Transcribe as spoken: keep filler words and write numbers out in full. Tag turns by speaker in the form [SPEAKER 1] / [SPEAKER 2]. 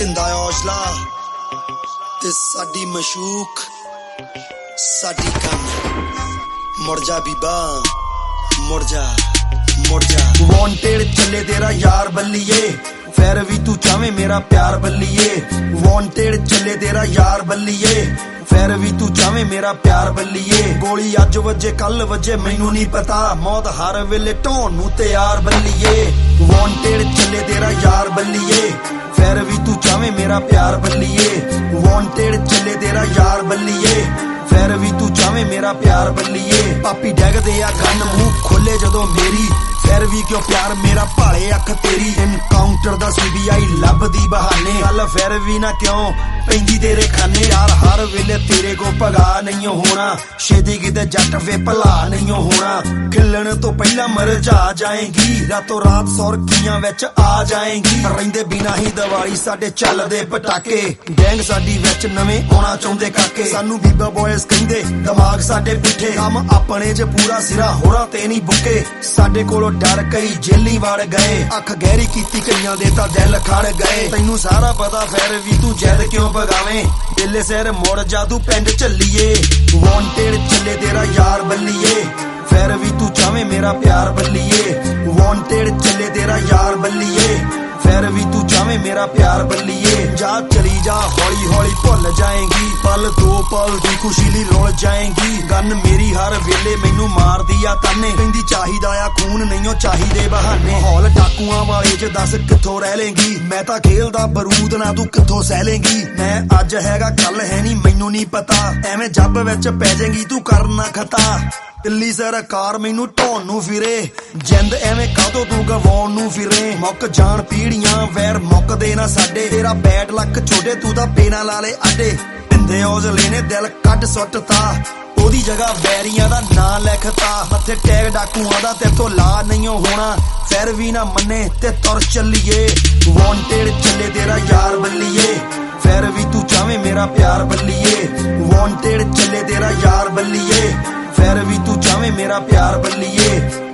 [SPEAKER 1] ਢਿੰਦਾ ਔਜਲਾ ਤੇ ਸਾਡੀ ਮਸ਼ੂਕ ਸਾਡੀ ਕੰਨ। ਮੁੜ ਜਾ ਬੀਬਾ ਮੁੜ ਜਾ ਮੁੜ ਜਾ। ਵਾਂਟਡ ਚੱਲੇ ਤੇਰਾ ਯਾਰ ਬੱਲੀਏ, ਫਿਰ ਵੀ ਤੂੰ ਚਾਵੇਂ ਮੇਰਾ ਪਿਆਰ ਬੱਲੀਏ। ਵਾਂਟਡ ਚੱਲੇ ਤੇਰਾ ਯਾਰ ਬੱਲੀਏ, ਫਿਰ ਵੀ ਤੂੰ ਚਾਵੇਂ ਮੇਰਾ ਪਿਆਰ ਬੱਲੀਏ। ਗੋਲੀ ਅੱਜ ਵੱਜੇ ਕੱਲ ਵੱਜੇ ਮੈਨੂੰ ਨਹੀਂ ਪਤਾ, ਮੌਤ ਹਰ ਵੇਲੇ ਢਾਉਣ ਨੂੰ ਤਿਆਰ ਬੱਲੀਏ। ਵਾਂਟਡ ਚੱਲੇ ਤੇਰਾ ਯਾਰ ਬੱਲੀਏ, ਫਿਰ ਵੀ ਤੂੰ ਚਾਵੇਂ ਮੇਰਾ ਪਿਆਰ ਬੱਲੀਏ। ਵਾਂਟਡ ਚੱਲੇ ਤੇਰਾ ਯਾਰ ਬੱਲੀਏ, ਫਿਰ ਵੀ ਤੂੰ ਚਾਵੇਂ ਮੇਰਾ ਪਿਆਰ ਬੱਲੀਏ। ਪਾਪੀ ਡੈਗਦੇ ਆ ਕੰਨ ਮੂੰਹ ਖੋਲੇ ਜਦੋਂ ਮੇਰੀ, ਫਿਰ ਵੀ ਕਿਉਂ ਪਿਆਰ ਮੇਰਾ ਭਾਲੇ ਅੱਖ ਤੇਰੀ। ਇਨਕਾਊਂਟਰ ਦਾ ਸੀਬੀਆਈ ਲੱਭਦੀ ਬਹਾਨੇ, ਗੱਲ ਫਿਰ ਵੀ ਨਾ ਕਿਉਂ ਪੈਂਦੀ ਤੇਰੇ ਖਾਨੇ। ਯਾਰ ਹਰ ਵੇਲੇ ਤੇਰੇ ਕੋ ਭਗਾ ਨਹੀਂ ਹੋਣਾ, ਛੇਤੀ ਕਿਤੇ ਜੱਟ ਵੇ ਭਲਾ ਨਹੀਂ ਹੋਣਾ। ਖਿਲਣ ਤੋਂ ਪਹਿਲਾਂ ਮਰਜਾ ਜਾਏਗੀ, ਰਾਤੋਂ ਰਾਤ ਸੁਰਖੀਆਂ ਵਿੱਚ ਆ ਜਾਏਗੀ। ਰਹਿੰਦੇ ਬਿਨਾ ਹੀ ਦੀਵਾਲੀ ਸਾਡੇ ਚੱਲਦੇ ਪਟਾਕੇ, ਗੈਂਗ ਸਾਡੀ ਵਿੱਚ ਨਵੇਂ ਆਉਣਾ ਚਾਹੁੰਦੇ ਕਾਕੇ। ਸਾਨੂੰ ਬੀਬਾ ਬॉयਜ਼ ਕਹਿੰਦੇ ਦਿਮਾਗ ਸਾਡੇ ਪਿੱਠੇ, ਕੰਮ ਆਪਣੇ 'ਚ ਪੂਰਾ ਸਿਰਾ ਹੋਰਾਂ ਤੇ ਨਹੀਂ ਬੁੱਕੇ। ਸਾਡੇ ਕੋਲੋਂ ਡਰ ਕਈ ਜੇਲੀ ਵੜ ਗਏ, ਅੱਖ ਗਹਿਰੀ ਕੀਤੀ ਕਈਆਂ ਦੇ ਤਾਂ ਦਿਲ ਖੜ ਗਏ। ਤੈਨੂੰ ਸਾਰਾ ਪਤਾ ਫਿਰ ਵੀ ਤੂੰ ਜਿੱਦ ਕਿਉਂ ਬਗਾਵੇਂ, ਵੇਲੇ ਸਿਰ ਮੁੜ ਜਾ ਤੂੰ ਪਿੰਡ ਚੱਲੀਏ। ਵਾਂਟਡ ਚੱਲੇ ਤੇਰਾ ਯਾਰ ਬੱਲੀਏ, ਫਿਰ ਵੀ ਤੂੰ ਚਾਵੇਂ ਮੇਰਾ ਪਿਆਰ ਬੱਲੀਏ। ਵਾਂਟਡ ਚੱਲੇ ਤੇਰਾ ਯਾਰ ਬੱਲੀਏ, ਫਿਰ ਵੀ ਤੂੰ ਚਾਵੇਂ ਮੇਰਾ ਪਿਆਰ ਬੱਲੀਏ। ਜਾ ਚਲੀ ਜਾ ਹੌਲੀ ਹੌਲੀ ਭੁੱਲ ਜਾਏਗੀ, ਪਲ ਦੋ ਪਲ ਦੀ ਖੁਸ਼ੀ ਲਈ ਰੁੱਲ ਜਾਏਗੀ। ਗੰਨ ਮੇਰੀ ਹਰ ਵੇਲੇ ਮੈਨੂੰ ਮਾਰਦੀ ਆ ਤਾਨੇ, ਕਹਿੰਦੀ ਚਾਹੀਦਾ ਆ ਖੂਨ ਨਹੀਂਓ ਚਾਹੀਦੇ ਬਹਾਨੇ। ਮਾਹੌਲ ਡਾਕੂਆਂ ਵਾਲੇ 'ਚ ਦੱਸ ਕਿੱਥੋਂ ਰਹਿ ਲੇਂਗੀ, ਮੈਂ ਤਾਂ ਖੇਲਦਾ ਬਰੂਦ ਨਾ ਤੂੰ ਕਿੱਥੋਂ ਸਹਿ ਲੇਂਗੀ। ਮੈਂ ਅੱਜ ਹੈਗਾ ਕੱਲ ਹੈ ਨਹੀਂ ਮੈਨੂੰ ਨਹੀਂ ਪਤਾ, ਐਵੇਂ ਜੱਬ ਵਿੱਚ ਪੈ ਜਾਏਗੀ ਤੂੰ ਕਰਨਾ ਖਤਾ। ਦਿੱਲੀ ਸਰਕਾਰ ਮੈਨੂੰ ਢਾਉਣ ਨੂੰ ਫਿਰੇ, ਜਿੰਦ ਐਵੇਂ ਕਾਹਤੋਂ ਤੂੰ ਗਵਾਉਣ ਨੂੰ ਫਿਰੇ। ਮੁੱਕ ਜਾਣ ਪੀੜੀਆਂ ਵੈਰ ਮੁੱਕਦੇ ਨਾ ਸਾਡੇ, ਤੇਰਾ ਬੈਡ ਲੱਕ ਛੋਟੇ ਤੂੰ ਤਾਂ ਪੇਨਾ ਲਾ ਲੇ ਆਡੇ। ਢਿੰਦੇ ਔਜਲੇ ਨੇ ਦਿਲ ਕੱਢ ਸੁੱਟਤਾ, ਉਹਦੀ ਜਗ੍ਹਾ ਵੈਰੀਆਂ ਦਾ ਨਾਂ ਲਿਖਤਾ। ਮੱਥੇ ਟੈਗ ਡਾਕੂਆਂ ਦਾ ਤੇਰੇ ਤੋਂ ਲਾ ਨਹੀਂ ਹੋਣਾ, ਫਿਰ ਵੀ ਨਾ ਮੰਨੇ ਤੇ ਤੁਰ ਚੱਲੀਏ। ਵਾਂਟਡ ਚੱਲੇ ਤੇਰਾ ਯਾਰ ਬੱਲੀਏ, ਫਿਰ ਵੀ ਤੂੰ ਚਾਵੇਂ ਮੇਰਾ ਪਿਆਰ ਬੱਲੀਏ। ਵਾਂਟਡ ਚੱਲੇ ਤੇਰਾ ਯਾਰ ਬੱਲੀਏ, ਫਿਰ ਵੀ ਤੂੰ ਚਾਵੇਂ ਮੇਰਾ ਪਿਆਰ ਬੱਲੀਏ।